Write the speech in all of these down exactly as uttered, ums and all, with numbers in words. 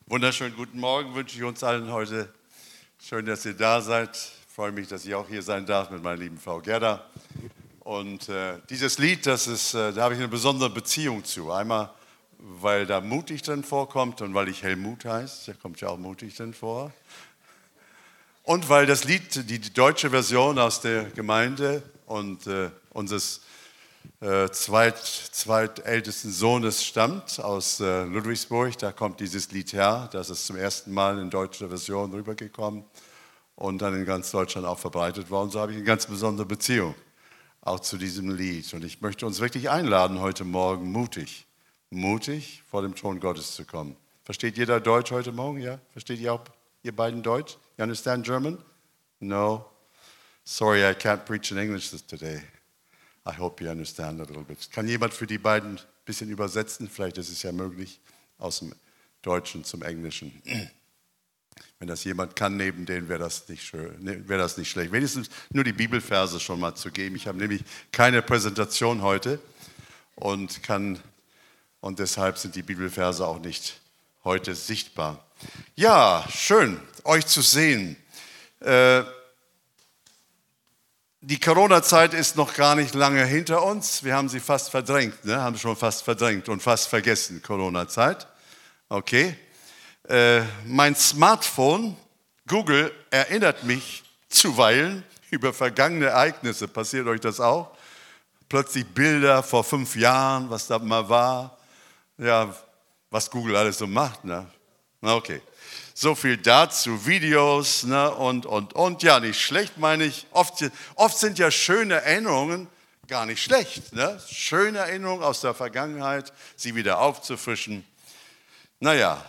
Wunderschönen guten Morgen wünsche ich uns allen heute. Schön, dass ihr da seid. Ich freue mich, dass ich auch hier sein darf mit meiner lieben Frau Gerda. Und äh, dieses Lied, das ist, äh, da habe ich eine besondere Beziehung zu. Einmal, weil da mutig drin vorkommt und weil ich Helmut heiße. Da kommt ja auch mutig drin vor. Und weil das Lied, die, die deutsche Version aus der Gemeinde und äh, unseres äh, zweit, zweitältesten Sohnes stammt, aus äh, Ludwigsburg. Da kommt dieses Lied her. Das ist zum ersten Mal in deutscher Version rübergekommen und dann in ganz Deutschland auch verbreitet worden. So habe ich eine ganz besondere Beziehung auch zu diesem Lied. Und ich möchte uns wirklich einladen, heute Morgen mutig, mutig vor dem Thron Gottes zu kommen. Versteht jeder Deutsch heute Morgen? Ja? Versteht ihr auch, ihr beiden Deutsch? You understand German? No? Sorry, I can't preach in English today. I hope you understand a little bit. Kann jemand für die beiden ein bisschen übersetzen? Vielleicht ist es ja möglich, aus dem Deutschen zum Englischen. Wenn das jemand kann, neben denen wäre das nicht schön, wäre das nicht schlecht. Wenigstens nur die Bibelverse schon mal zu geben. Ich habe nämlich keine Präsentation heute und kann und deshalb sind die Bibelverse auch nicht heute sichtbar. Ja, schön, euch zu sehen. Äh, Die Corona-Zeit ist noch gar nicht lange hinter uns. Wir haben sie fast verdrängt, ne? Haben schon fast verdrängt und fast vergessen, Corona-Zeit. Okay. Äh, mein Smartphone, Google, erinnert mich zuweilen über vergangene Ereignisse. Passiert euch das auch? Plötzlich Bilder vor fünf Jahren, was da mal war. Ja, was Google alles so macht, ne? Okay. So viel dazu, Videos ne, und, und, und. Ja, nicht schlecht, meine ich. Oft, oft sind ja schöne Erinnerungen gar nicht schlecht. Ne? Schöne Erinnerungen aus der Vergangenheit, sie wieder aufzufrischen. Naja,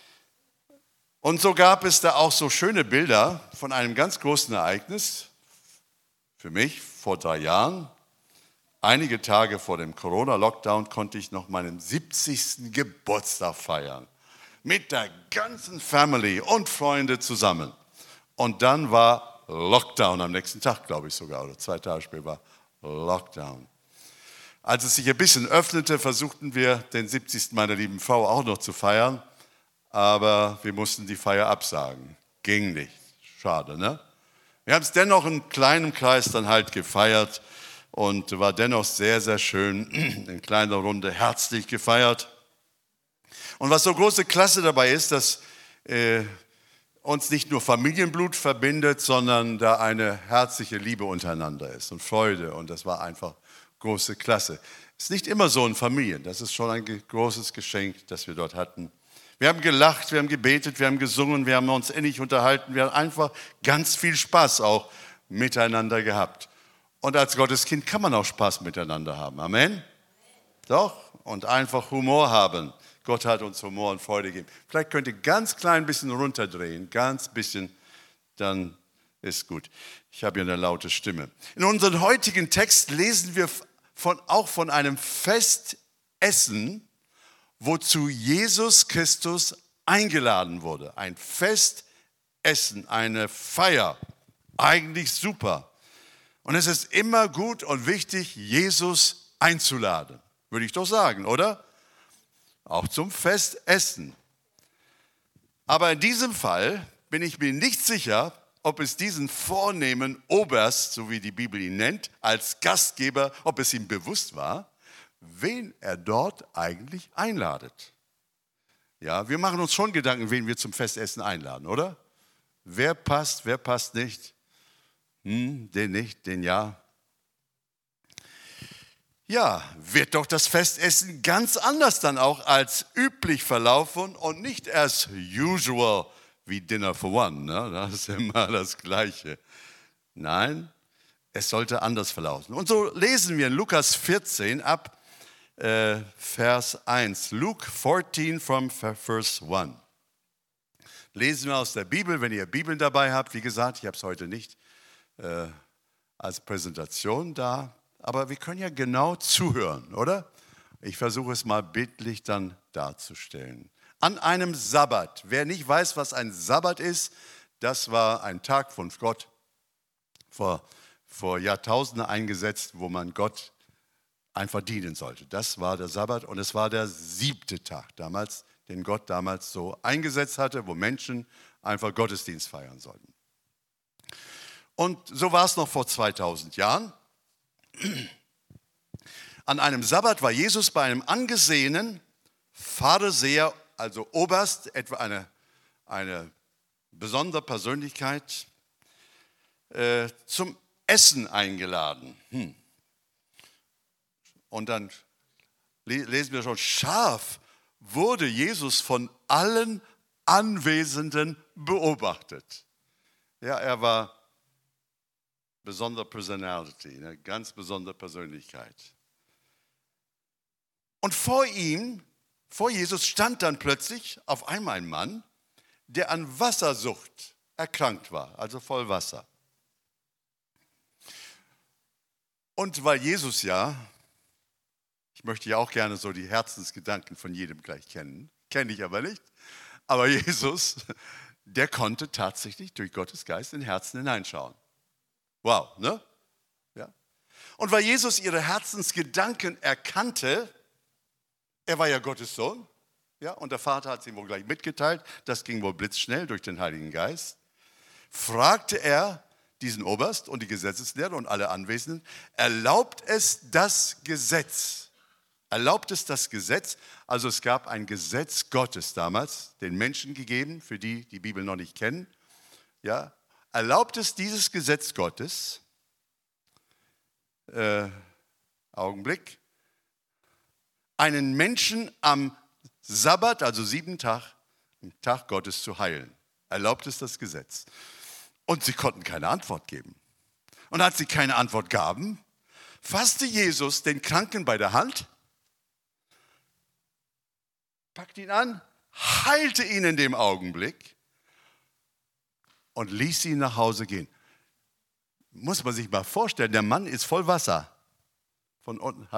und so gab es da auch so schöne Bilder von einem ganz großen Ereignis. Für mich vor drei Jahren, einige Tage vor dem Corona-Lockdown, konnte ich noch meinen siebzigsten Geburtstag feiern. Mit der ganzen Family und Freunde zusammen. Und dann war Lockdown am nächsten Tag, glaube ich sogar, oder zwei Tage später war Lockdown. Als es sich ein bisschen öffnete, versuchten wir, den siebzigsten meiner lieben Frau auch noch zu feiern, aber wir mussten die Feier absagen. Ging nicht. Schade, ne? Wir haben es dennoch in kleinem Kreis dann halt gefeiert und war dennoch sehr, sehr schön, in kleiner Runde herzlich gefeiert. Und was so große Klasse dabei ist, dass äh, uns nicht nur Familienblut verbindet, sondern da eine herzliche Liebe untereinander ist und Freude. Und das war einfach große Klasse. Ist nicht immer so in Familien. Das ist schon ein großes Geschenk, das wir dort hatten. Wir haben gelacht, wir haben gebetet, wir haben gesungen, wir haben uns innig unterhalten. Wir haben einfach ganz viel Spaß auch miteinander gehabt. Und als Gotteskind kann man auch Spaß miteinander haben. Amen? Doch. Und einfach Humor haben. Gott hat uns Humor und Freude gegeben. Vielleicht könnt ihr ganz klein bisschen runterdrehen, ganz bisschen, dann ist gut. Ich habe ja eine laute Stimme. In unserem heutigen Text lesen wir von, auch von einem Festessen, wozu Jesus Christus eingeladen wurde. Ein Festessen, eine Feier. Eigentlich super. Und es ist immer gut und wichtig, Jesus einzuladen. Würde ich doch sagen, oder? Auch zum Festessen. Aber in diesem Fall bin ich mir nicht sicher, ob es diesen vornehmen Oberst, so wie die Bibel ihn nennt, als Gastgeber, ob es ihm bewusst war, wen er dort eigentlich einladet. Ja, wir machen uns schon Gedanken, wen wir zum Festessen einladen, oder? Wer passt, wer passt nicht? Hm, den nicht, den ja. Ja, wird doch das Festessen ganz anders dann auch als üblich verlaufen und nicht as usual wie Dinner for One. Ne? Das ist immer das Gleiche. Nein, es sollte anders verlaufen. Und so lesen wir in Lukas vierzehn ab äh, Vers eins. Luke fourteen from verse one. Lesen wir aus der Bibel, wenn ihr Bibeln dabei habt. Wie gesagt, ich habe es heute nicht äh, als Präsentation da. Aber wir können ja genau zuhören, oder? Ich versuche es mal bildlich dann darzustellen. An einem Sabbat. Wer nicht weiß, was ein Sabbat ist, das war ein Tag von Gott vor, vor Jahrtausenden eingesetzt, wo man Gott einfach dienen sollte. Das war der Sabbat und es war der siebte Tag. Damals den Gott damals so eingesetzt hatte, wo Menschen einfach Gottesdienst feiern sollten. Und so war es noch vor zweitausend Jahren. An einem Sabbat war Jesus bei einem angesehenen Pharisäer, also Oberst, etwa eine, eine besondere Persönlichkeit, äh, zum Essen eingeladen. Hm. Und dann lesen wir schon, scharf wurde Jesus von allen Anwesenden beobachtet. Ja, er war besondere Personality, eine ganz besondere Persönlichkeit. Und vor ihm, vor Jesus stand dann plötzlich auf einmal ein Mann, der an Wassersucht erkrankt war, also voll Wasser. Und weil Jesus ja, ich möchte ja auch gerne so die Herzensgedanken von jedem gleich kennen, kenne ich aber nicht, aber Jesus, der konnte tatsächlich durch Gottes Geist in Herzen hineinschauen. Wow, ne? Ja. Und weil Jesus ihre Herzensgedanken erkannte, er war ja Gottes Sohn, ja, und der Vater hat es ihm wohl gleich mitgeteilt, das ging wohl blitzschnell durch den Heiligen Geist, fragte er diesen Oberst und die Gesetzeslehrer und alle Anwesenden, erlaubt es das Gesetz? Erlaubt es das Gesetz? Also es gab ein Gesetz Gottes damals, den Menschen gegeben, für die die Bibel noch nicht kennen, ja, erlaubt es dieses Gesetz Gottes, äh, Augenblick, einen Menschen am Sabbat, also sieben Tag, am Tag Gottes zu heilen. Erlaubt es das Gesetz. Und sie konnten keine Antwort geben. Und als sie keine Antwort gaben, fasste Jesus den Kranken bei der Hand, packte ihn an, heilte ihn in dem Augenblick und ließ ihn nach Hause gehen. Muss man sich mal vorstellen, der Mann ist voll Wasser. Von unten.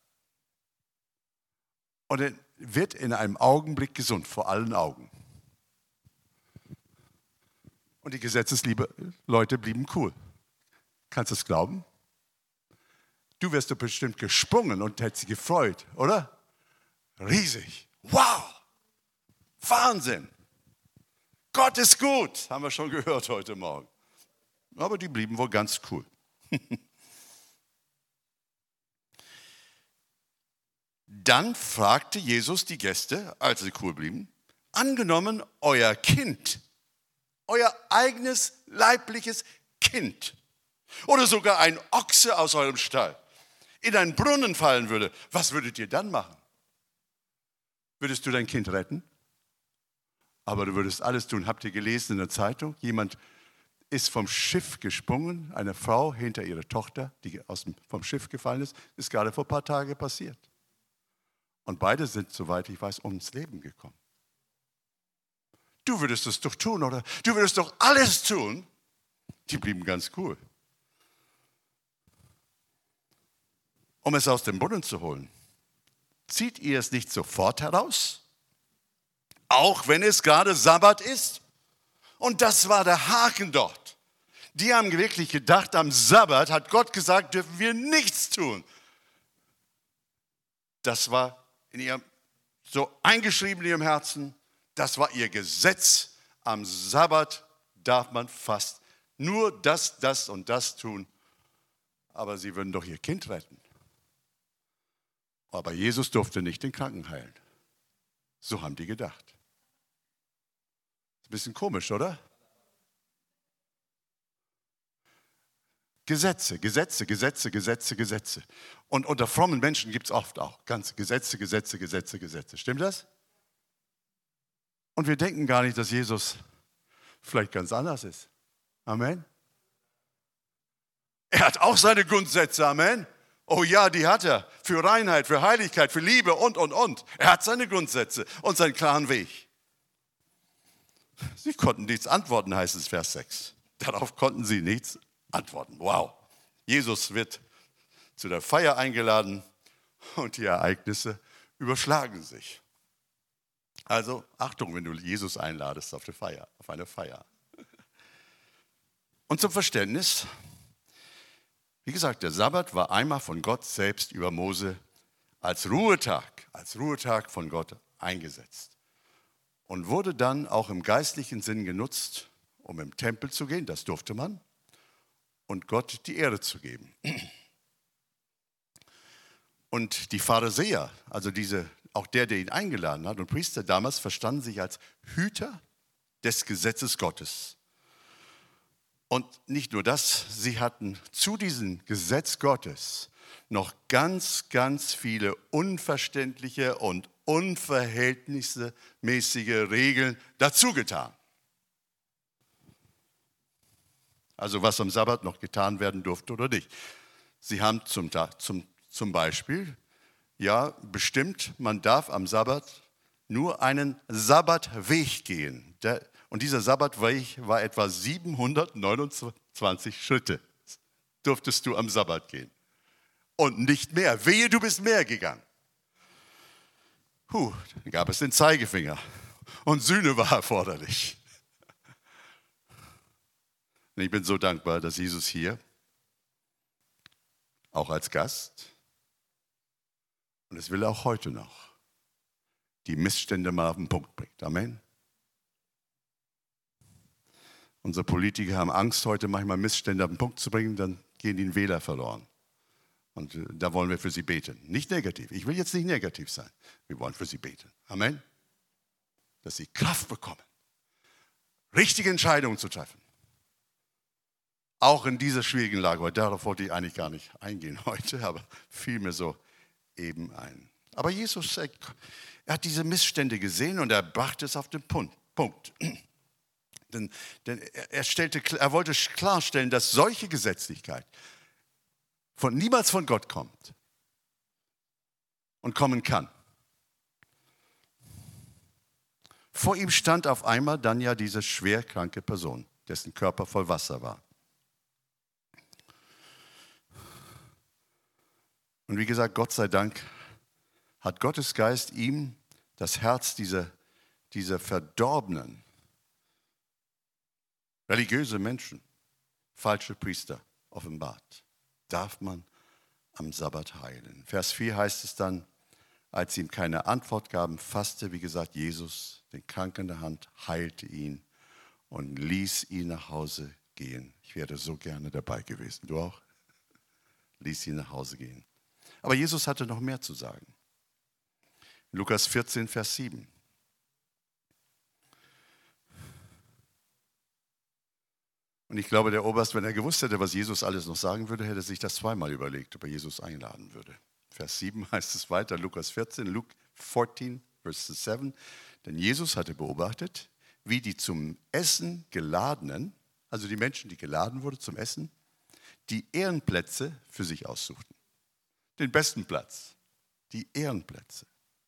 Und er wird in einem Augenblick gesund, vor allen Augen. Und die gesetzesliebe Leute blieben cool. Kannst du es glauben? Du wärst doch bestimmt gesprungen und hättest dich gefreut, oder? Riesig. Wow! Wahnsinn! Gott ist gut, haben wir schon gehört heute Morgen. Aber die blieben wohl ganz cool. Dann fragte Jesus die Gäste, als sie cool blieben, angenommen, euer Kind, euer eigenes leibliches Kind oder sogar ein Ochse aus eurem Stall in einen Brunnen fallen würde, was würdet ihr dann machen? Würdest du dein Kind retten? Aber du würdest alles tun. Habt ihr gelesen in der Zeitung? Jemand ist vom Schiff gesprungen, eine Frau hinter ihrer Tochter, die aus dem, vom Schiff gefallen ist, ist gerade vor ein paar Tagen passiert. Und beide sind, soweit ich weiß, ums Leben gekommen. Du würdest es doch tun, oder? Du würdest doch alles tun. Die blieben ganz cool. Um es aus dem Brunnen zu holen, zieht ihr es nicht sofort heraus? Auch wenn es gerade Sabbat ist? Und das war der Haken dort. Die haben wirklich gedacht, am Sabbat hat Gott gesagt, dürfen wir nichts tun. Das war in ihrem, so eingeschrieben in ihrem Herzen, das war ihr Gesetz. Am Sabbat darf man fast nur das, das und das tun. Aber sie würden doch ihr Kind retten. Aber Jesus durfte nicht den Kranken heilen. So haben die gedacht. Ist ein bisschen komisch, oder? Gesetze, Gesetze, Gesetze, Gesetze, Gesetze. Und unter frommen Menschen gibt es oft auch ganz Gesetze, Gesetze, Gesetze, Gesetze. Stimmt das? Und wir denken gar nicht, dass Jesus vielleicht ganz anders ist. Amen. Er hat auch seine Grundsätze, Amen. Oh ja, die hat er. Für Reinheit, für Heiligkeit, für Liebe und, und, und. Er hat seine Grundsätze und seinen klaren Weg. Sie konnten nichts antworten, heißt es Vers sechs. Darauf konnten sie nichts antworten. Wow. Jesus wird zu der Feier eingeladen und die Ereignisse überschlagen sich. Also Achtung, wenn du Jesus einladest auf, die Feier, auf eine Feier. Und zum Verständnis, wie gesagt, der Sabbat war einmal von Gott selbst über Mose als Ruhetag, als Ruhetag von Gott eingesetzt. und wurde dann auch im geistlichen Sinn genutzt, um im Tempel zu gehen, das durfte man, und Gott die Ehre zu geben. Und die Pharisäer, also diese, auch der, der ihn eingeladen hat, und Priester damals verstanden sich als Hüter des Gesetzes Gottes. Und nicht nur das, sie hatten zu diesem Gesetz Gottes noch ganz, ganz viele unverständliche und unverhältnismäßige Regeln dazugetan. Also was am Sabbat noch getan werden durfte oder nicht. Sie haben zum, zum, zum Beispiel ja bestimmt, man darf am Sabbat nur einen Sabbatweg gehen. Der, und dieser Sabbatweg war etwa siebenhundertneunundzwanzig Schritte. Durftest du am Sabbat gehen. Und nicht mehr. Wehe, du bist mehr gegangen. Puh, dann gab es den Zeigefinger. Und Sühne war erforderlich. Und ich bin so dankbar, dass Jesus hier, auch als Gast, und es will er auch heute noch, die Missstände mal auf den Punkt bringt. Amen. Unsere Politiker haben Angst, heute manchmal Missstände auf den Punkt zu bringen, dann gehen die Wähler verloren. Und äh, da wollen wir für sie beten. Nicht negativ. Ich will jetzt nicht negativ sein. Wir wollen für sie beten. Amen. Dass sie Kraft bekommen, richtige Entscheidungen zu treffen. Auch in dieser schwierigen Lage. Darauf wollte ich eigentlich gar nicht eingehen heute, aber fiel mir so eben ein. Aber Jesus, er, er hat diese Missstände gesehen und er brachte es auf den Punkt. Punkt. Denn, denn er, stellte, er wollte klarstellen, dass solche Gesetzlichkeit von, niemals von Gott kommt und kommen kann. Vor ihm stand auf einmal dann ja diese schwerkranke Person, dessen Körper voll Wasser war. Und wie gesagt, Gott sei Dank hat Gottes Geist ihm das Herz dieser, dieser verdorbenen, religiöse Menschen, falsche Priester offenbart. Darf man am Sabbat heilen? Vers vier heißt es dann, als sie ihm keine Antwort gaben, fasste, wie gesagt, Jesus den Kranken in der Hand, heilte ihn und ließ ihn nach Hause gehen. Ich wäre so gerne dabei gewesen. Du auch? Ließ ihn nach Hause gehen. Aber Jesus hatte noch mehr zu sagen. Lukas vierzehn, Vers sieben. Und ich glaube, der Oberst, wenn er gewusst hätte, was Jesus alles noch sagen würde, hätte sich das zweimal überlegt, ob er Jesus einladen würde. Vers sieben heißt es weiter, Lukas vierzehn, Luke vierzehn, Vers sieben. Denn Jesus hatte beobachtet, wie die zum Essen geladenen, also die Menschen, die geladen wurden zum Essen, die Ehrenplätze für sich aussuchten. Den besten Platz, die Ehrenplätze.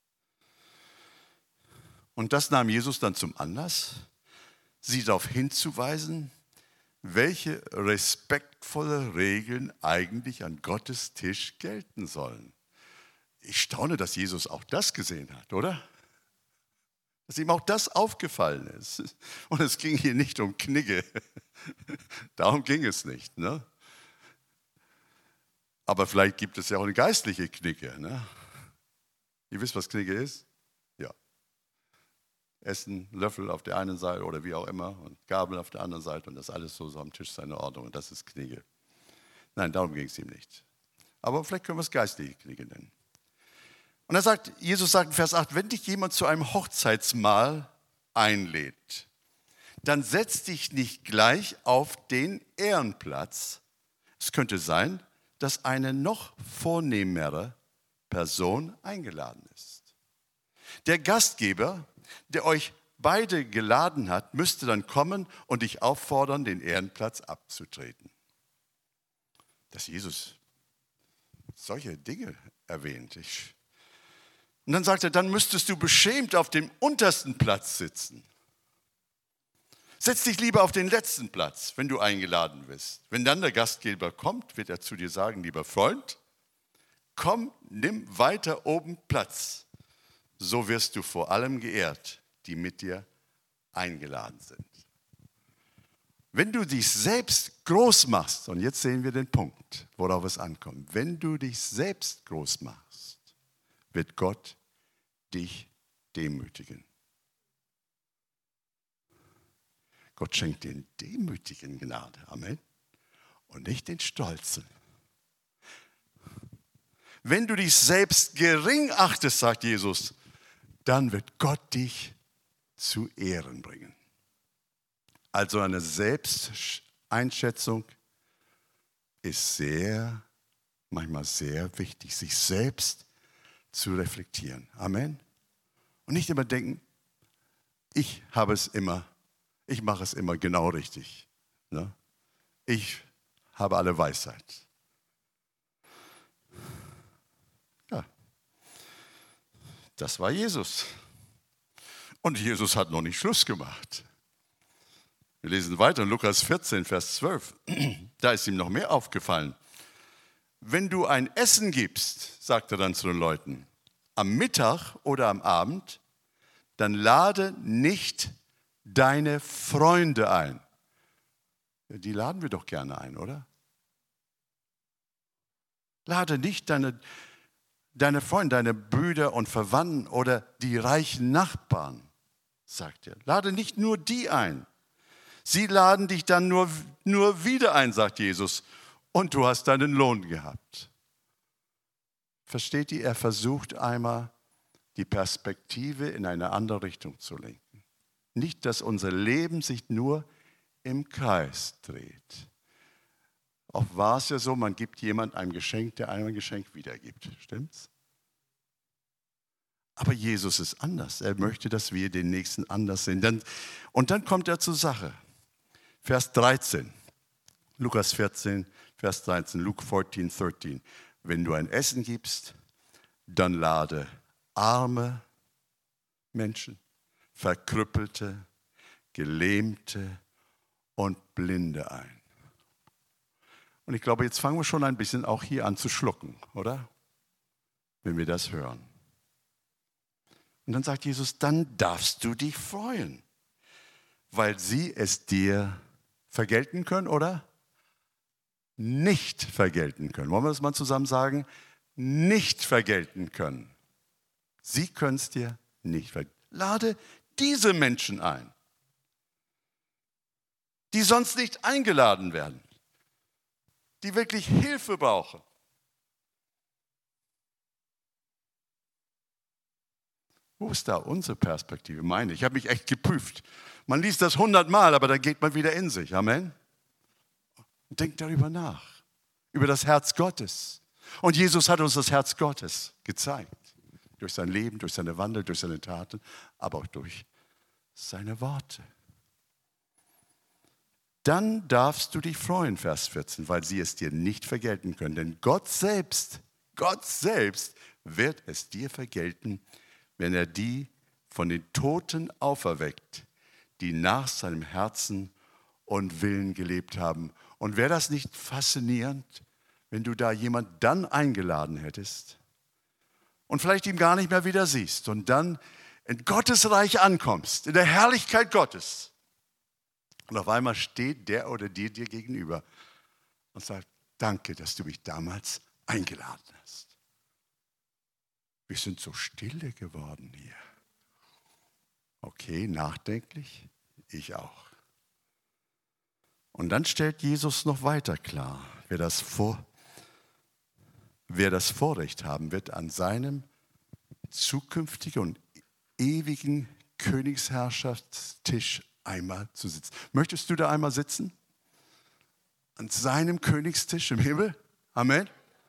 Und das nahm Jesus dann zum Anlass, sie darauf hinzuweisen, welche respektvolle Regeln eigentlich an Gottes Tisch gelten sollen. Ich staune, dass Jesus auch das gesehen hat, oder? Dass ihm auch das aufgefallen ist. Und es ging hier nicht um Knigge. Darum ging es nicht. Ne? Aber vielleicht gibt es ja auch eine geistliche Knigge. Ne? Ihr wisst, was Knigge ist? Ja. Essen, Löffel auf der einen Seite oder wie auch immer und Gabel auf der anderen Seite und das alles so, so am Tisch seine Ordnung und das ist Knigge. Nein, darum ging es ihm nicht. Aber vielleicht können wir es geistliche Knigge nennen. Und er sagt, Jesus sagt in Vers acht, wenn dich jemand zu einem Hochzeitsmahl einlädt, dann setz dich nicht gleich auf den Ehrenplatz. Es könnte sein, dass eine noch vornehmere Person eingeladen ist. Der Gastgeber, der euch beide geladen hat, müsste dann kommen und dich auffordern, den Ehrenplatz abzutreten. Dass Jesus solche Dinge erwähnt. Ich Und dann sagt er, dann müsstest du beschämt auf dem untersten Platz sitzen. Setz dich lieber auf den letzten Platz, wenn du eingeladen bist. Wenn dann der Gastgeber kommt, wird er zu dir sagen, lieber Freund, komm, nimm weiter oben Platz. So wirst du vor allem geehrt, die mit dir eingeladen sind. Wenn du dich selbst groß machst, und jetzt sehen wir den Punkt, worauf es ankommt. Wenn du dich selbst groß machst, wird Gott dich demütigen. Gott schenkt den Demütigen Gnade. Amen. Und nicht den Stolzen. Wenn du dich selbst gering achtest, sagt Jesus, dann wird Gott dich zu Ehren bringen. Also eine Selbsteinschätzung ist sehr, manchmal sehr wichtig, sich selbst zu reflektieren. Amen. Und nicht immer denken, ich habe es immer, ich mache es immer genau richtig. Ne? Ich habe alle Weisheit. Ja, das war Jesus. Und Jesus hat noch nicht Schluss gemacht. Wir lesen weiter in Lukas vierzehn, Vers zwölf. Da ist ihm noch mehr aufgefallen. Wenn du ein Essen gibst, sagt er dann zu den Leuten, am Mittag oder am Abend, dann lade nicht deine Freunde ein. Die laden wir doch gerne ein, oder? Lade nicht deine, deine Freunde, deine Brüder und Verwandten oder die reichen Nachbarn, sagt er. Lade nicht nur die ein. Sie laden dich dann nur, nur wieder ein, sagt Jesus. Und du hast deinen Lohn gehabt. Versteht ihr? Er versucht einmal, die Perspektive in eine andere Richtung zu lenken. Nicht, dass unser Leben sich nur im Kreis dreht. Oft war es ja so, man gibt jemand ein Geschenk, der einem ein Geschenk wiedergibt. Stimmt's? Aber Jesus ist anders. Er möchte, dass wir den Nächsten anders sehen. Und dann kommt er zur Sache. Vers dreizehn. Lukas vierzehn, Vers dreizehn. Luke vierzehn, dreizehn. Wenn du ein Essen gibst, dann lade arme Menschen, Verkrüppelte, Gelähmte und Blinde ein. Und ich glaube, jetzt fangen wir schon ein bisschen auch hier an zu schlucken, oder? Wenn wir das hören. Und dann sagt Jesus, dann darfst du dich freuen, weil sie es dir vergelten können oder nicht vergelten können. Wollen wir das mal zusammen sagen? Nicht vergelten können. Sie können es dir nicht vergelten. Lade diese Menschen ein, die sonst nicht eingeladen werden, die wirklich Hilfe brauchen. Wo ist da unsere Perspektive? Meine, ich habe mich echt geprüft. Man liest das hundertmal, aber dann geht man wieder in sich. Amen. Und denkt darüber nach, über das Herz Gottes. Und Jesus hat uns das Herz Gottes gezeigt. Durch sein Leben, durch seine Wandel, durch seine Taten, aber auch durch seine Worte. Dann darfst du dich freuen, Vers vierzehn, weil sie es dir nicht vergelten können. Denn Gott selbst, Gott selbst wird es dir vergelten, wenn er die von den Toten auferweckt, die nach seinem Herzen und Willen gelebt haben. Und wäre das nicht faszinierend, wenn du da jemand dann eingeladen hättest und vielleicht ihm gar nicht mehr wieder siehst und dann in Gottes Reich ankommst, in der Herrlichkeit Gottes. Und auf einmal steht der oder die dir gegenüber und sagt, danke, dass du mich damals eingeladen hast. Wir sind so stille geworden hier. Okay, nachdenklich, ich auch. Und dann stellt Jesus noch weiter klar, wer das, vor, wer das Vorrecht haben wird, an seinem zukünftigen und ewigen Königsherrschaftstisch einmal zu sitzen. Möchtest du da einmal sitzen? An seinem Königstisch im Himmel? Amen.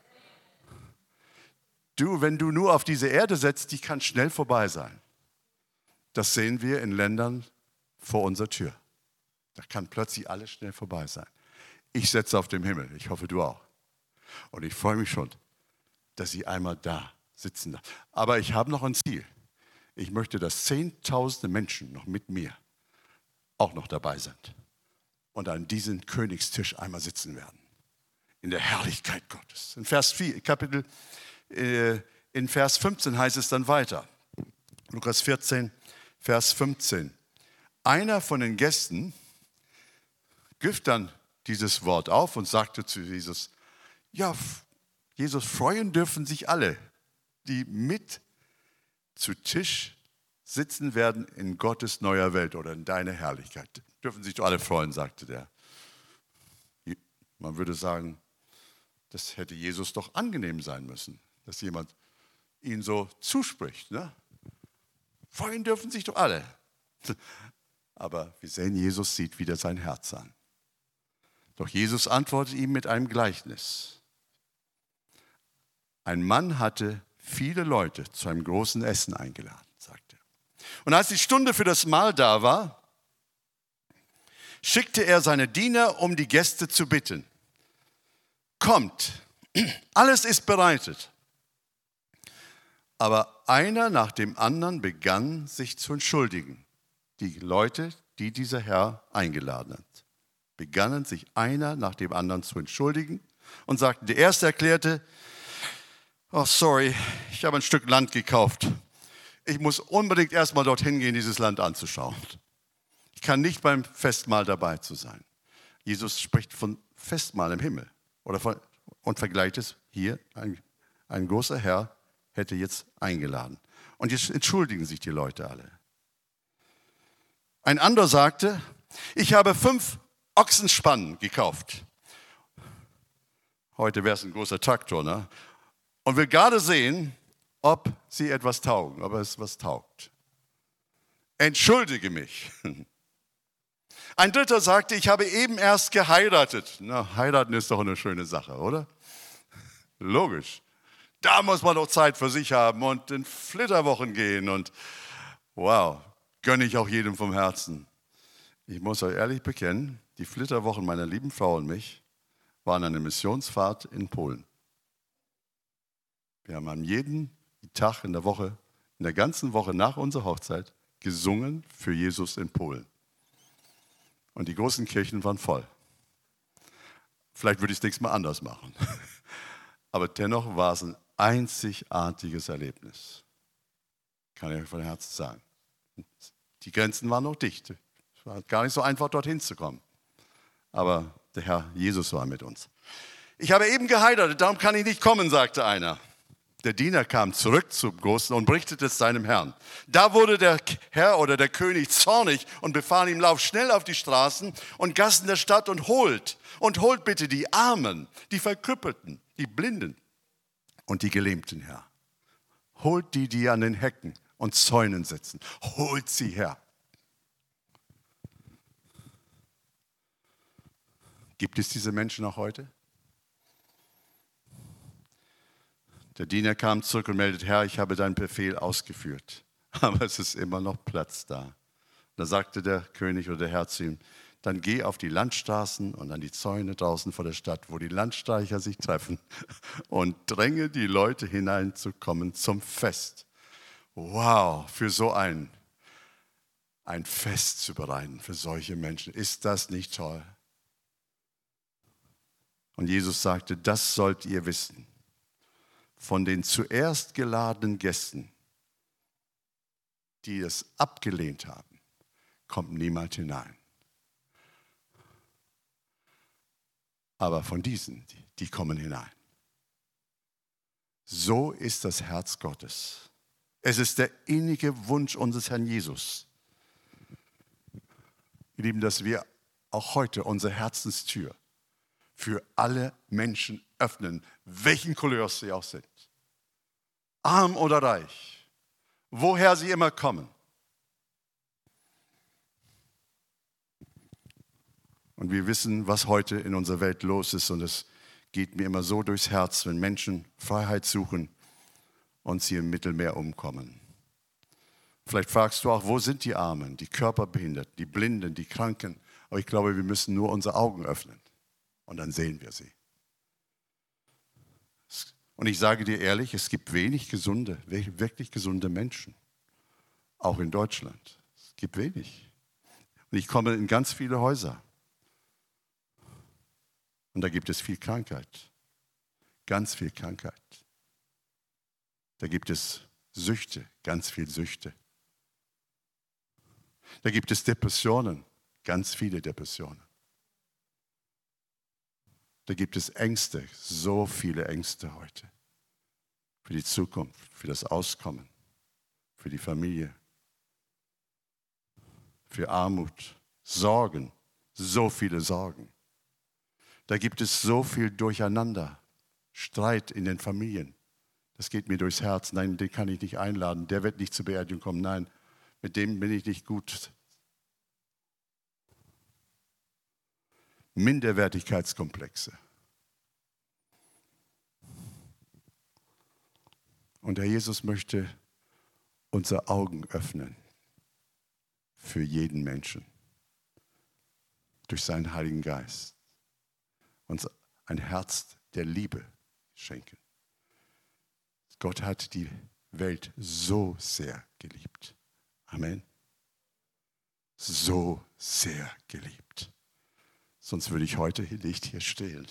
Du, wenn du nur auf diese Erde setzt, die kann schnell vorbei sein. Das sehen wir in Ländern vor unserer Tür. Da kann plötzlich alles schnell vorbei sein. Ich setze auf dem Himmel, ich hoffe du auch. Und ich freue mich schon, dass ich einmal da sitzen darf. Aber ich habe noch ein Ziel. Ich möchte, dass zehntausende Menschen noch mit mir auch noch dabei sind und an diesem Königstisch einmal sitzen werden. In der Herrlichkeit Gottes. In Vers vier, Kapitel, äh, in Vers fünfzehn heißt es dann weiter. Lukas vierzehn, Vers fünfzehn. Einer von den Gästen griff dann dieses Wort auf und sagte zu Jesus, ja, Jesus, freuen dürfen sich alle, die mit zu Tisch sitzen werden in Gottes neuer Welt oder in deiner Herrlichkeit. Dürfen sich doch alle freuen, sagte der. Man würde sagen, das hätte Jesus doch angenehm sein müssen, dass jemand ihn so zuspricht. Ne? Freuen dürfen sich doch alle. Aber wir sehen, Jesus sieht wieder sein Herz an. Doch Jesus antwortet ihm mit einem Gleichnis. Ein Mann hatte viele Leute zu einem großen Essen eingeladen, sagte er. Und als die Stunde für das Mahl da war, schickte er seine Diener, um die Gäste zu bitten. Kommt, alles ist bereitet. Aber einer nach dem anderen begann sich zu entschuldigen. Die Leute, die dieser Herr eingeladen hat, begannen sich einer nach dem anderen zu entschuldigen und sagten, der erste erklärte, oh sorry, ich habe ein Stück Land gekauft. Ich muss unbedingt erstmal dorthin gehen, dieses Land anzuschauen. Ich kann nicht beim Festmahl dabei zu sein. Jesus spricht von Festmahl im Himmel oder von, und vergleicht es hier, ein, ein großer Herr hätte jetzt eingeladen. Und jetzt entschuldigen sich die Leute alle. Ein anderer sagte, ich habe fünf Ochsenspannen gekauft. Heute wäre es ein großer Traktor, ne? Und will gerade sehen, ob sie etwas taugen, ob es was taugt. Entschuldige mich. Ein dritter sagte, ich habe eben erst geheiratet. Na, heiraten ist doch eine schöne Sache, oder? Logisch. Da muss man doch Zeit für sich haben und in Flitterwochen gehen. Und wow, gönne ich auch jedem vom Herzen. Ich muss euch ehrlich bekennen, die Flitterwochen meiner lieben Frau und mich waren eine Missionsfahrt in Polen. Wir haben an jedem Tag in der Woche, in der ganzen Woche nach unserer Hochzeit gesungen für Jesus in Polen. Und die großen Kirchen waren voll. Vielleicht würde ich es nächstes Mal anders machen. Aber dennoch war es ein einzigartiges Erlebnis. Kann ich euch von Herzen sagen. Die Grenzen waren noch dicht. Es war gar nicht so einfach, dorthin zu kommen. Aber der Herr Jesus war mit uns. Ich habe eben geheiratet, darum kann ich nicht kommen, sagte einer. Der Diener kam zurück zum Großen und berichtete es seinem Herrn. Da wurde der Herr oder der König zornig und befahl ihm, lauf schnell auf die Straßen und Gassen der Stadt und holt. Und holt bitte die Armen, die Verkrüppelten, die Blinden und die Gelähmten her. Holt die, die an den Hecken und Zäunen sitzen. Holt sie her. Gibt es diese Menschen auch heute? Der Diener kam zurück und meldete, Herr, ich habe deinen Befehl ausgeführt. Aber es ist immer noch Platz da. Da sagte der König oder der Herr zu ihm, dann geh auf die Landstraßen und an die Zäune draußen vor der Stadt, wo die Landstreicher sich treffen und dränge die Leute hineinzukommen zum Fest. Wow, für so ein, ein Fest zu bereiten, für solche Menschen. Ist das nicht toll? Und Jesus sagte, das sollt ihr wissen. Von den zuerst geladenen Gästen, die es abgelehnt haben, kommt niemand hinein. Aber von diesen, die, die kommen hinein. So ist das Herz Gottes. Es ist der innige Wunsch unseres Herrn Jesus. Ihr Lieben, dass wir auch heute unsere Herzenstür für alle Menschen öffnen, welchen Couleurs sie auch sind. Arm oder reich, woher sie immer kommen. Und wir wissen, was heute in unserer Welt los ist. Und es geht mir immer so durchs Herz, wenn Menschen Freiheit suchen und sie im Mittelmeer umkommen. Vielleicht fragst du auch, wo sind die Armen, die Körperbehinderten, die Blinden, die Kranken? Aber ich glaube, wir müssen nur unsere Augen öffnen. Und dann sehen wir sie. Und ich sage dir ehrlich, es gibt wenig gesunde, wirklich gesunde Menschen. Auch in Deutschland. Es gibt wenig. Und ich komme in ganz viele Häuser. Und da gibt es viel Krankheit. Ganz viel Krankheit. Da gibt es Süchte, ganz viel Süchte. Da gibt es Depressionen, ganz viele Depressionen. Da gibt es Ängste, so viele Ängste heute. Für die Zukunft, für das Auskommen, für die Familie. für Armut, Sorgen, so viele Sorgen. Da gibt es so viel Durcheinander, Streit in den Familien. Das geht mir durchs Herz. Nein, den kann ich nicht einladen. Der wird nicht zur Beerdigung kommen. Nein, mit dem bin ich nicht gut. Minderwertigkeitskomplexe. Und Herr Jesus möchte unsere Augen öffnen für jeden Menschen durch seinen Heiligen Geist. Uns ein Herz der Liebe schenken. Gott hat die Welt so sehr geliebt. Amen. So sehr geliebt. Sonst würde ich heute nicht hier stehen.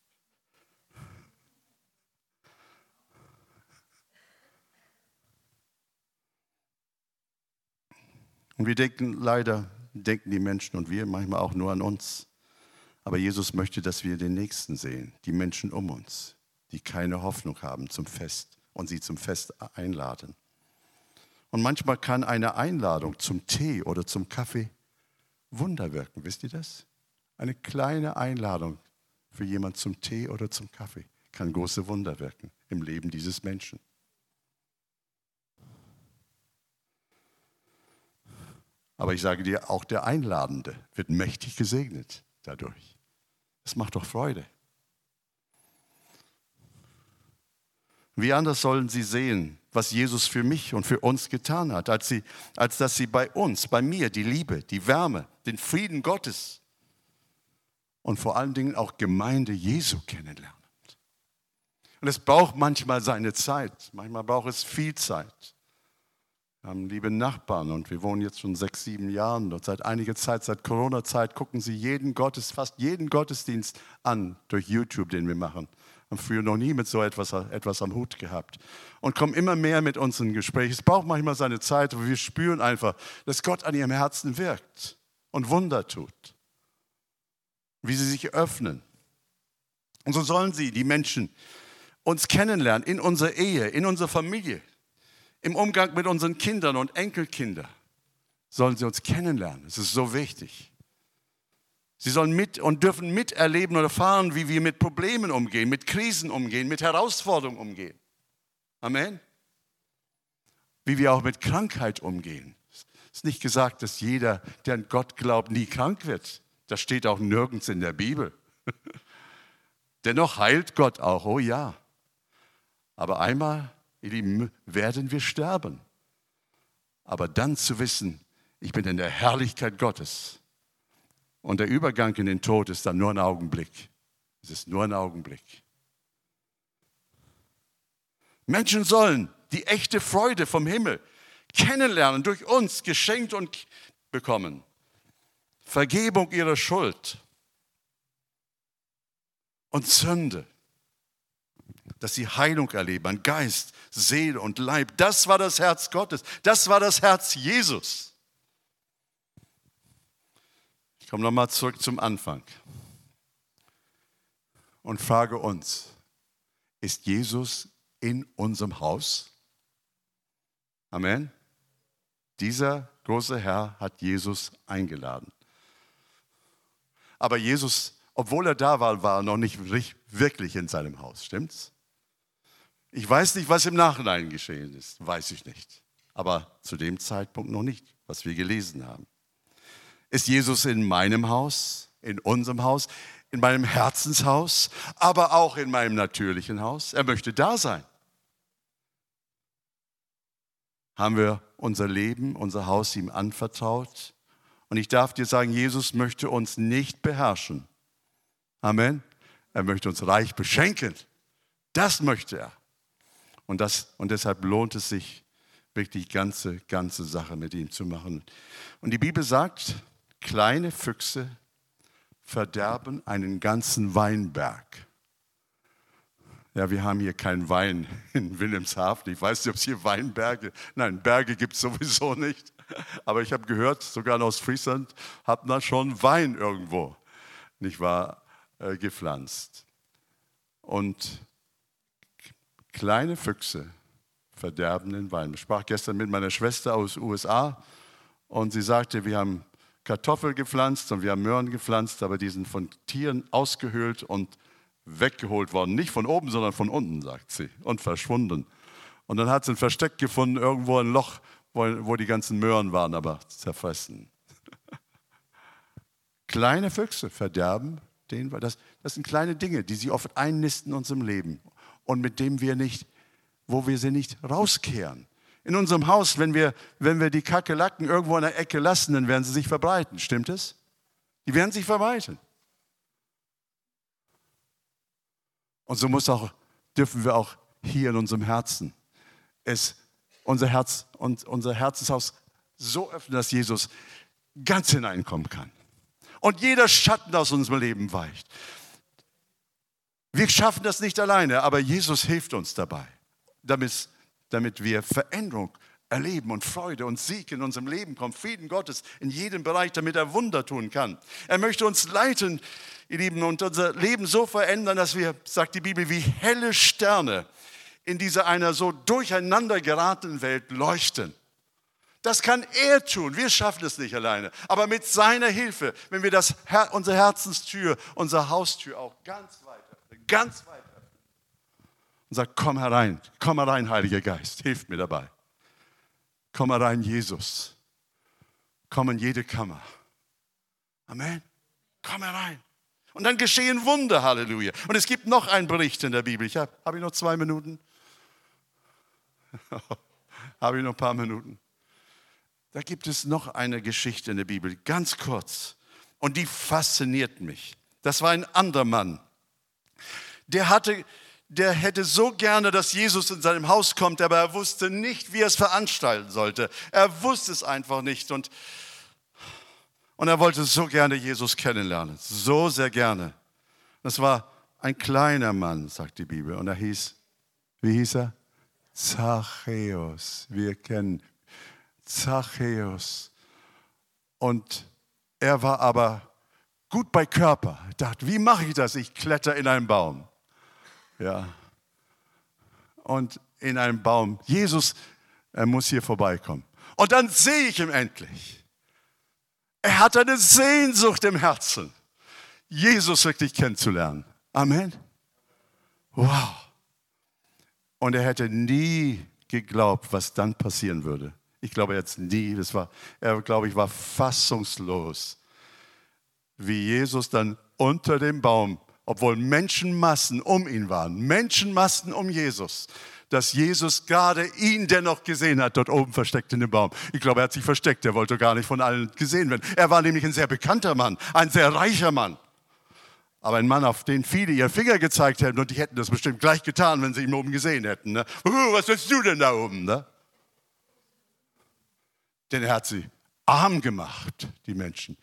Und wir denken leider, denken die Menschen und wir manchmal auch nur an uns. Aber Jesus möchte, dass wir den Nächsten sehen, die Menschen um uns, die keine Hoffnung haben zum Fest und sie zum Fest einladen. Und manchmal kann eine Einladung zum Tee oder zum Kaffee Wunder wirken. Wisst ihr das? Eine kleine Einladung für jemanden zum Tee oder zum Kaffee kann große Wunder wirken im Leben dieses Menschen. Aber ich sage dir, auch der Einladende wird mächtig gesegnet dadurch. Das macht doch Freude. Wie anders sollen sie sehen, was Jesus für mich und für uns getan hat, als, sie, als dass sie bei uns, bei mir, die Liebe, die Wärme, den Frieden Gottes und vor allen Dingen auch Gemeinde Jesu kennenlernen. Und es braucht manchmal seine Zeit, manchmal braucht es viel Zeit. Wir haben liebe Nachbarn und wir wohnen jetzt schon sechs, sieben Jahren und seit einiger Zeit, seit Corona-Zeit, gucken sie jeden Gottes, fast jeden Gottesdienst an durch YouTube, den wir machen. Haben früher noch nie mit so etwas, etwas am Hut gehabt und kommen immer mehr mit uns in Gespräch. Es braucht manchmal seine Zeit, aber wir spüren einfach, dass Gott an ihrem Herzen wirkt und Wunder tut, wie sie sich öffnen. Und so sollen sie, die Menschen, uns kennenlernen in unserer Ehe, in unserer Familie. Im Umgang mit unseren Kindern und Enkelkindern sollen sie uns kennenlernen. Es ist so wichtig. Sie sollen mit und dürfen miterleben oder erfahren, wie wir mit Problemen umgehen, mit Krisen umgehen, mit Herausforderungen umgehen. Amen. Wie wir auch mit Krankheit umgehen. Es ist nicht gesagt, dass jeder, der an Gott glaubt, nie krank wird. Das steht auch nirgends in der Bibel. Dennoch heilt Gott auch, oh ja. Aber einmal, ihr Lieben, werden wir sterben. Aber dann zu wissen, ich bin in der Herrlichkeit Gottes und der Übergang in den Tod ist dann nur ein Augenblick. Es ist nur ein Augenblick. Menschen sollen die echte Freude vom Himmel kennenlernen, durch uns geschenkt und bekommen. Vergebung ihrer Schuld und Sünde. Dass sie Heilung erleben an Geist, Seele und Leib. Das war das Herz Gottes. Das war das Herz Jesus. Ich komme nochmal zurück zum Anfang und frage uns, ist Jesus in unserem Haus? Amen. Dieser große Herr hat Jesus eingeladen. Aber Jesus, obwohl er da war, war er noch nicht wirklich in seinem Haus. Stimmt's? Ich weiß nicht, was im Nachhinein geschehen ist, weiß ich nicht. Aber zu dem Zeitpunkt noch nicht, was wir gelesen haben. Ist Jesus in meinem Haus, in unserem Haus, in meinem Herzenshaus, aber auch in meinem natürlichen Haus? Er möchte da sein. Haben wir unser Leben, unser Haus ihm anvertraut? Und ich darf dir sagen, Jesus möchte uns nicht beherrschen. Amen. Er möchte uns reich beschenken. Das möchte er. Und, das, und deshalb lohnt es sich, wirklich die ganze, ganze Sache mit ihm zu machen. Und die Bibel sagt, kleine Füchse verderben einen ganzen Weinberg. Ja, wir haben hier keinen Wein in Wilhelmshaven. Ich weiß nicht, ob es hier Weinberge, nein, Berge gibt es sowieso nicht. Aber ich habe gehört, sogar in Ostfriesland hat man schon Wein irgendwo, nicht wahr, äh, gepflanzt. Und kleine Füchse verderben den Wein. Ich sprach gestern mit meiner Schwester aus den U S A Und sie sagte, wir haben Kartoffeln gepflanzt und wir haben Möhren gepflanzt, aber die sind von Tieren ausgehöhlt und weggeholt worden. Nicht von oben, sondern von unten, sagt sie, und verschwunden. Und dann hat sie ein Versteck gefunden, irgendwo ein Loch, wo, wo die ganzen Möhren waren, aber zerfressen. Kleine Füchse verderben den, das, das sind kleine Dinge, die sie oft einnisten in unserem Leben und mit dem wir nicht, wo wir sie nicht rauskehren. In unserem Haus, wenn wir, wenn wir die Kakerlaken irgendwo in der Ecke lassen, dann werden sie sich verbreiten. Stimmt es? Die werden sich verbreiten. Und so muss auch, dürfen wir auch hier in unserem Herzen es, unser Herz und unser Herzenshaus so öffnen, dass Jesus ganz hineinkommen kann. Und jeder Schatten aus unserem Leben weicht. Wir schaffen das nicht alleine, aber Jesus hilft uns dabei, damit, damit wir Veränderung erleben und Freude und Sieg in unserem Leben kommt, Frieden Gottes in jedem Bereich, damit er Wunder tun kann. Er möchte uns leiten, ihr Lieben, und unser Leben so verändern, dass wir, sagt die Bibel, wie helle Sterne in dieser einer so durcheinander geratenen Welt leuchten. Das kann er tun, wir schaffen es nicht alleine. Aber mit seiner Hilfe, wenn wir das, unsere Herzenstür, unsere Haustür auch ganz weit öffnen, ganz weit öffnen und sagt, komm herein, komm herein, Heiliger Geist, hilf mir dabei. Komm herein, Jesus. Komm in jede Kammer. Amen. Komm herein. Und dann geschehen Wunder, Halleluja. Und es gibt noch einen Bericht in der Bibel. Ich habe hab ich noch zwei Minuten? habe ich noch ein paar Minuten? Da gibt es noch eine Geschichte in der Bibel, ganz kurz. Und die fasziniert mich. Das war ein anderer Mann. Der, hatte, der hätte so gerne, dass Jesus in seinem Haus kommt, aber er wusste nicht, wie er es veranstalten sollte. Er wusste es einfach nicht. Und, und er wollte so gerne Jesus kennenlernen. So sehr gerne. Das war ein kleiner Mann, sagt die Bibel. Und er hieß, wie hieß er? Zachäus. Wir kennen Zachäus. Und er war aber gut bei Körper. Ich dachte, wie mache ich das? Ich kletter in einen Baum. Ja. Und in einem Baum. Jesus, er muss hier vorbeikommen. Und dann sehe ich ihn endlich. Er hat eine Sehnsucht im Herzen, Jesus wirklich kennenzulernen. Amen. Wow. Und er hätte nie geglaubt, was dann passieren würde. Ich glaube jetzt nie, das war, er glaube ich war fassungslos, wie Jesus dann unter dem Baum, obwohl Menschenmassen um ihn waren, Menschenmassen um Jesus, dass Jesus gerade ihn dennoch gesehen hat, dort oben versteckt in dem Baum. Ich glaube, er hat sich versteckt, er wollte gar nicht von allen gesehen werden. Er war nämlich ein sehr bekannter Mann, ein sehr reicher Mann. Aber ein Mann, auf den viele ihren Finger gezeigt hätten und die hätten das bestimmt gleich getan, wenn sie ihn oben gesehen hätten. Ne? Uh, was willst du denn da oben? Ne? Denn er hat sie arm gemacht, die Menschen.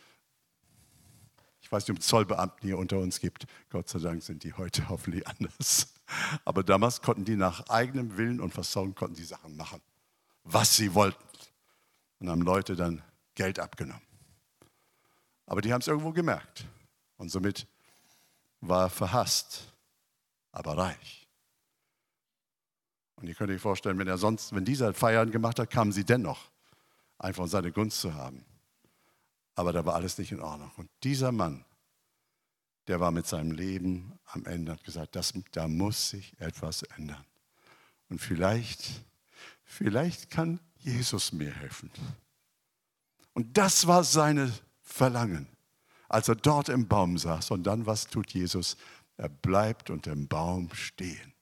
Ich weiß nicht, ob es Zollbeamten hier unter uns gibt. Gott sei Dank sind die heute hoffentlich anders. Aber damals konnten die nach eigenem Willen und Versorgung konnten die Sachen machen, was sie wollten. Und haben Leute dann Geld abgenommen. Aber die haben es irgendwo gemerkt. Und somit war er verhasst, aber reich. Und ihr könnt euch vorstellen, wenn er sonst, wenn dieser Feiern gemacht hat, kamen sie dennoch, einfach um seine Gunst zu haben. Aber da war alles nicht in Ordnung. Und dieser Mann, der war mit seinem Leben am Ende, hat gesagt, das, da muss sich etwas ändern. Und vielleicht, vielleicht kann Jesus mir helfen. Und das war sein Verlangen, als er dort im Baum saß. Und dann, was tut Jesus? Er bleibt unter dem Baum stehen.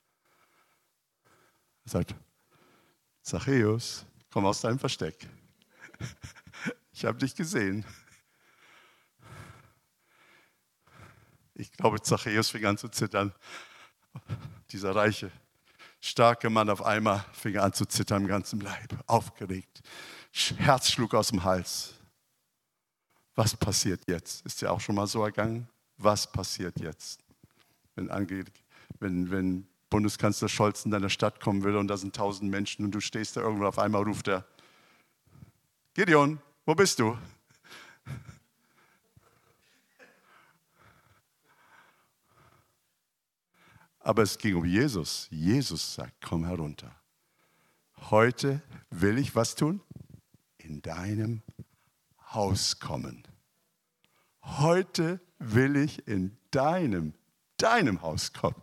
Er sagt, Zachäus, komm aus deinem Versteck. Ich habe dich gesehen. Ich glaube, Zachäus fing an zu zittern. Dieser reiche, starke Mann auf einmal fing an zu zittern im ganzen Leib, aufgeregt. Herz schlug aus dem Hals. Was passiert jetzt? Ist dir auch schon mal so ergangen? Was passiert jetzt? Wenn, wenn, wenn Bundeskanzler Scholz in deine Stadt kommen will und da sind tausend Menschen und du stehst da irgendwo, auf einmal ruft er, Gideon, wo bist du? Aber es ging um Jesus. Jesus sagt, komm herunter. Heute will ich was tun? in deinem Haus kommen. Heute will ich in deinem, deinem Haus kommen.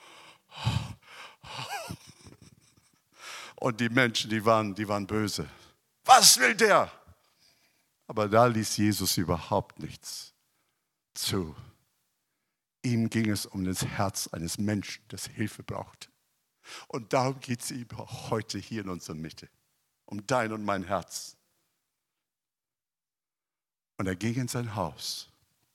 Und die Menschen, die waren, die waren böse. Was will der? Aber da ließ Jesus überhaupt nichts zu. Ihm ging es um das Herz eines Menschen, das Hilfe braucht. Und darum geht es ihm auch heute hier in unserer Mitte. Um dein und mein Herz. Und er ging in sein Haus.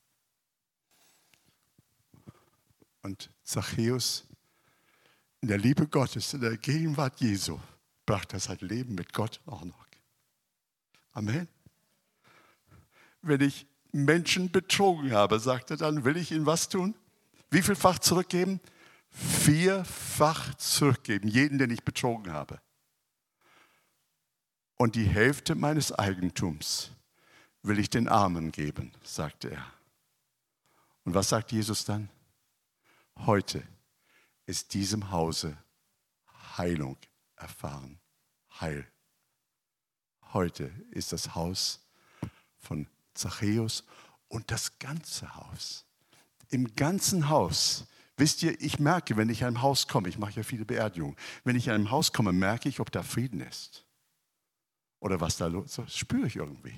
Und Zachäus, in der Liebe Gottes, in der Gegenwart Jesu, brachte er sein Leben mit Gott auch noch. Amen. Wenn ich Menschen betrogen habe, sagt er dann, will ich ihnen was tun? Wie vielfach zurückgeben? Vierfach zurückgeben, jeden, den ich betrogen habe. Und die Hälfte meines Eigentums will ich den Armen geben, sagte er. Und was sagt Jesus dann? Heute ist diesem Hause Heilung erfahren. Heil. Heute ist das Haus von Zachäus und das ganze Haus. Im ganzen Haus. Wisst ihr, ich merke, wenn ich in ein Haus komme, ich mache ja viele Beerdigungen, wenn ich in ein Haus komme, merke ich, ob da Frieden ist. Oder was da los ist, das spüre ich irgendwie.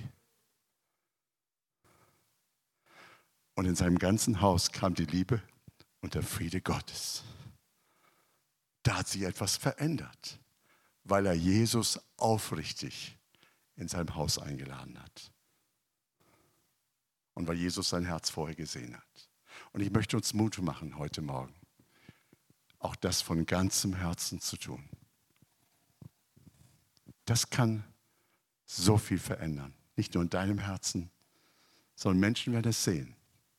Und in seinem ganzen Haus kam die Liebe und der Friede Gottes. Da hat sich etwas verändert, weil er Jesus aufrichtig in seinem Haus eingeladen hat. Und weil Jesus sein Herz vorher gesehen hat. Und ich möchte uns Mut machen heute Morgen, auch das von ganzem Herzen zu tun. Das kann so viel verändern. Nicht nur in deinem Herzen, sondern Menschen werden es sehen.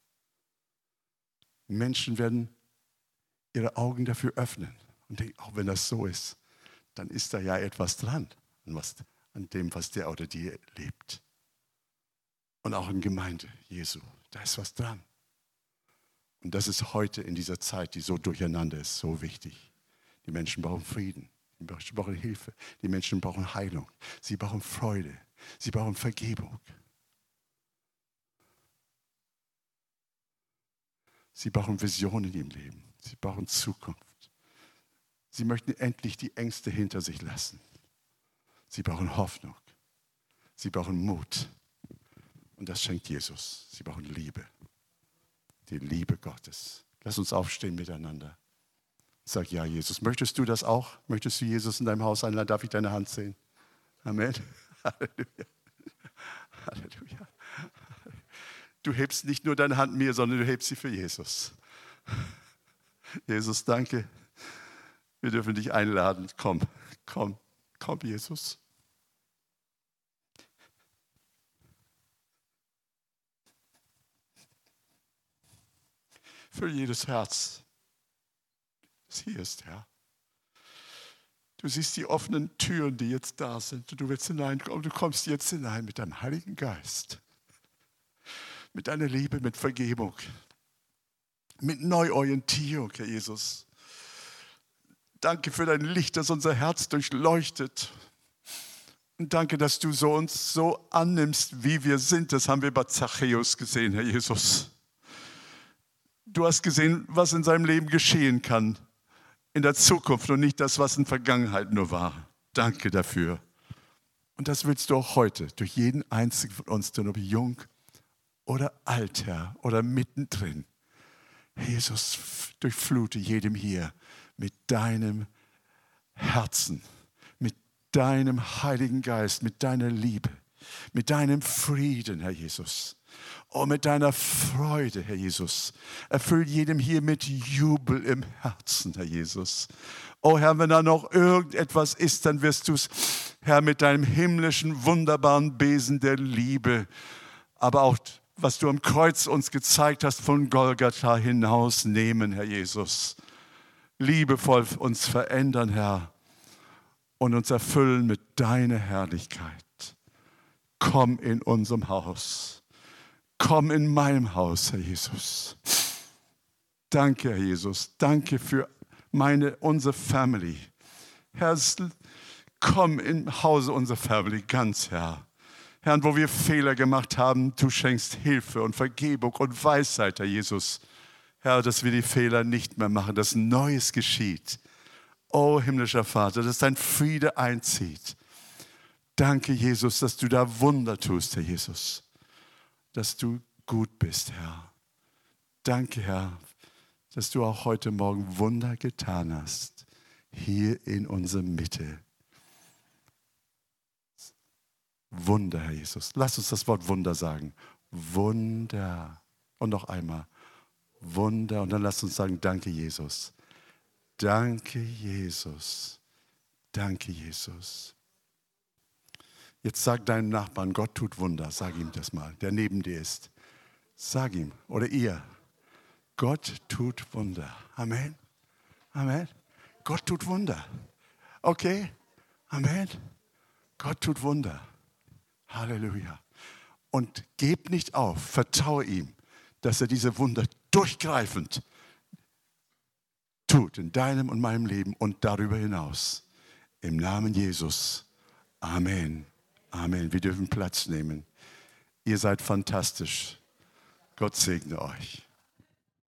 Menschen werden ihre Augen dafür öffnen und denken, auch wenn das so ist, dann ist da ja etwas dran, an, was, an dem, was der oder die lebt. Und auch in Gemeinde Jesu, da ist was dran. Und das ist heute in dieser Zeit, die so durcheinander ist, so wichtig. Die Menschen brauchen Frieden, die Menschen brauchen Hilfe, die Menschen brauchen Heilung, sie brauchen Freude, sie brauchen Vergebung. Sie brauchen Visionen in ihrem Leben, sie brauchen Zukunft. Sie möchten endlich die Ängste hinter sich lassen. Sie brauchen Hoffnung, sie brauchen Mut. Und das schenkt Jesus. Sie brauchen Liebe. Die Liebe Gottes. Lass uns aufstehen miteinander. Sag ja, Jesus. Möchtest du das auch? Möchtest du Jesus in deinem Haus einladen? Darf ich deine Hand sehen? Amen. Halleluja. Halleluja. Du hebst nicht nur deine Hand mir, sondern du hebst sie für Jesus. Jesus, danke. Wir dürfen dich einladen. Komm, komm, komm, Jesus. Für jedes Herz, das hier ist, Herr. Du siehst die offenen Türen, die jetzt da sind. Und du willst hineinkommen. Du kommst jetzt hinein mit deinem Heiligen Geist. Mit deiner Liebe, mit Vergebung. Mit Neuorientierung, Herr Jesus. Danke für dein Licht, das unser Herz durchleuchtet. Und danke, dass du so uns so annimmst, wie wir sind. Das haben wir bei Zachäus gesehen, Herr Jesus. Du hast gesehen, was in seinem Leben geschehen kann in der Zukunft und nicht das, was in der Vergangenheit nur war. Danke dafür. Und das willst du auch heute durch jeden einzigen von uns tun, ob jung oder alt, Herr, oder mittendrin. Jesus, durchflute jedem hier mit deinem Herzen, mit deinem Heiligen Geist, mit deiner Liebe, mit deinem Frieden, Herr Jesus. Oh, mit deiner Freude, Herr Jesus. Erfüll jedem hier mit Jubel im Herzen, Herr Jesus. Oh Herr, wenn da noch irgendetwas ist, dann wirst du es, Herr, mit deinem himmlischen, wunderbaren Besen der Liebe, aber auch, was du am Kreuz uns gezeigt hast, von Golgatha hinaus nehmen, Herr Jesus. Liebevoll uns verändern, Herr, und uns erfüllen mit deiner Herrlichkeit. Komm in unserem Haus. Komm in meinem Haus, Herr Jesus. Danke, Herr Jesus. Danke für meine, unsere Family. Herr, komm im Hause unserer Family ganz, Herr. Herr, wo wir Fehler gemacht haben, du schenkst Hilfe und Vergebung und Weisheit, Herr Jesus. Herr, dass wir die Fehler nicht mehr machen, dass Neues geschieht. Oh, himmlischer Vater, dass dein Friede einzieht. Danke, Jesus, dass du da Wunder tust, Herr Jesus. Dass du gut bist, Herr. Danke, Herr, dass du auch heute Morgen Wunder getan hast, hier in unserer Mitte. Wunder, Herr Jesus. Lass uns das Wort Wunder sagen. Wunder. Und noch einmal. Wunder. Und dann lass uns sagen, danke, Jesus. Danke, Jesus. Danke, Jesus. Jetzt sag deinem Nachbarn, Gott tut Wunder. Sag ihm das mal, der neben dir ist. Sag ihm oder ihr. Gott tut Wunder. Amen. Amen. Gott tut Wunder. Okay? Amen. Gott tut Wunder. Halleluja. Und gib nicht auf, vertraue ihm, dass er diese Wunder durchgreifend tut in deinem und meinem Leben und darüber hinaus. Im Namen Jesus. Amen. Amen. Wir dürfen Platz nehmen. Ihr seid fantastisch. Gott segne euch.